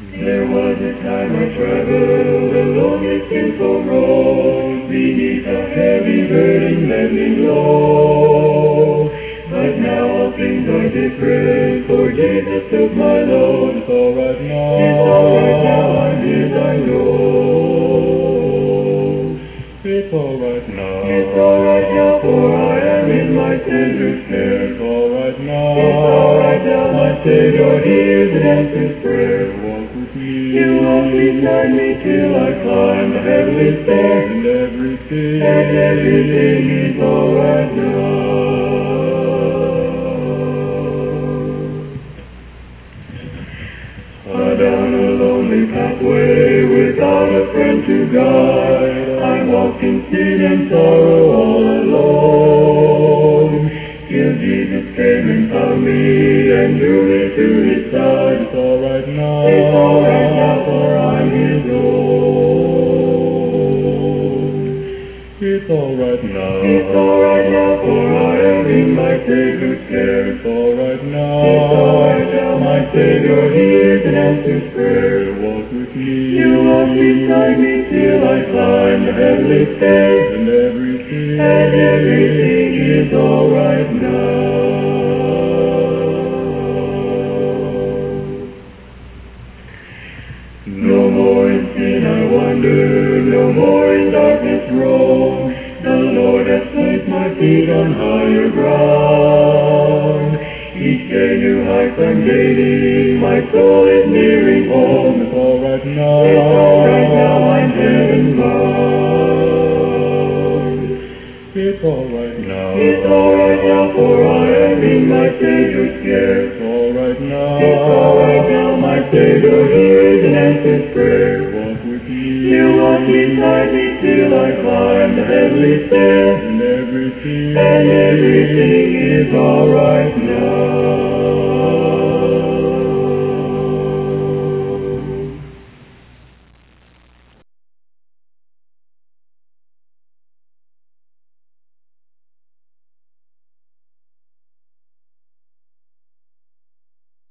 There was a time I traveled along a sinful road, beneath a heavy burden bending low. But now all things are different, for Jesus took my load. It's all right now. It's all right now, I'm His, I know. It's all right now. It's all right now, for I am in my Savior's care. It's all right now. It's all right now, my Savior hears and answers prayer. Walk with me. He'll walk beside me till I climb the heavenly stair. And everything is all right now. Down a lonely pathway without a friend to guide, I walked in sin and sorrow all alone. Till Jesus came and found me and drew me to His side. It's all right now. It's all right now, for I'm His own. It's all right now. It's all right now, for I am in my Savior's care. It's all right now. It's all right now, my Savior hears and answers prayer. Walk with me. You walk beside me till I climb the heavenly stairs. And everything is all right now. No more in sin I wander, no more in darkness roam. The Lord has placed my feet on higher ground. Each day new heights I'm gaining, my soul is nearing home. It's all right now. It's all right now, I'm heaven bound. It's all right now. It's all right now, for I am in my Savior's care. It's all right now. It's all right now, my Savior hears and answers prayer. Walk with me. You walk beside me till I climb the heavenly stairs. And everything is all right now.